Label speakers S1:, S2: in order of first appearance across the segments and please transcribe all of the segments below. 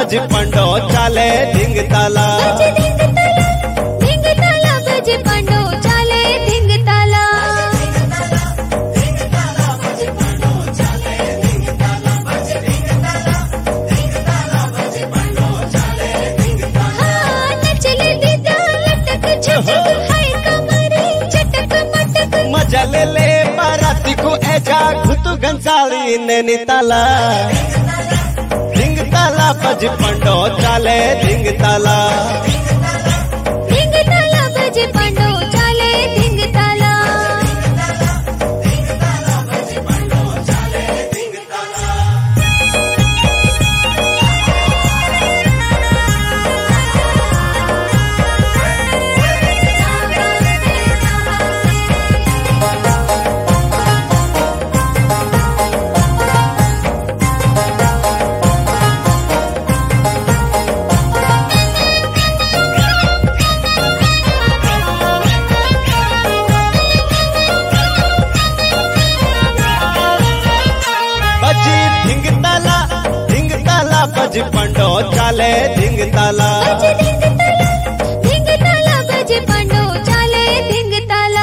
S1: बज पंडो चाले धिंग ताला
S2: बज पंडो चाले धिंग ताला नचले दीदा लटक झटक हाय कमरे चटक मटक
S1: मजा ले ले बाराती को ऐजा घुतु घंसाली नैनी ताला धिंग ताला बज पंडो चाले धिंग ताला
S2: बज पंडो चाले धिंग ताला
S1: बज पंडो चाले धिंग ताला
S2: बज पंडो चाले धिंग ताला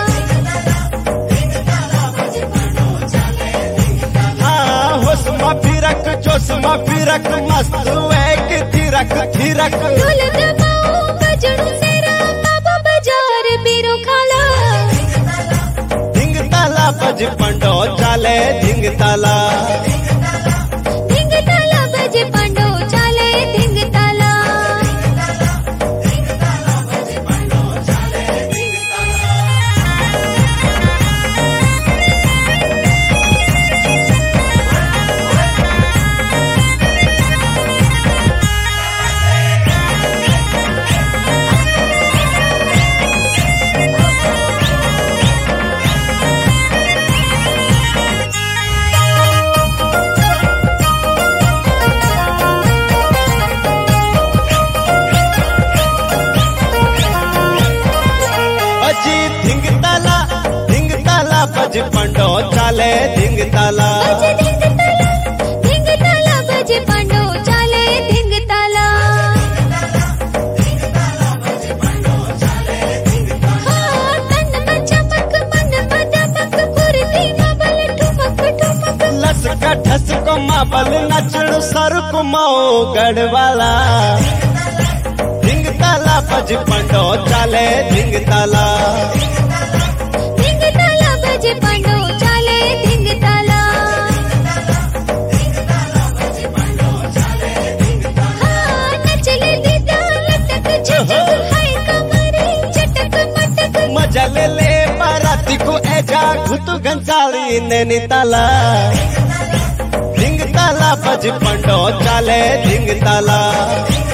S1: हाँ होशमा फिरक जोशमा फिरक मस्त एक थिरक थिरक
S2: ढोल दबाओ बजड़ू सेरा बाबा बाजार बीरो खाला
S1: धिंग ताला बज पंडो चाले धिंग ताला
S2: बज पंडो चाले धिंग ताला
S1: बज पंडो चाले धिंग ताला
S2: बज पंडो चाले धिंग ताला तन में चमक मन में दमक फुर्ती माबल ठुमक ठुमक
S1: लसका ठसको माबल नचड़ सर को माओ गढ़वाला धिंग ताला बज पंडो चाले धिंग ताला
S2: बज पंडो चाले धिंग ताला नचले दीदा लटक झटक हाय कमरे चटक मटक
S1: मजा ले ले बाराती को ऐजा घुतु घंसाली नैनी ताला धिंग ताला बज पंडो चाले धिंग ताला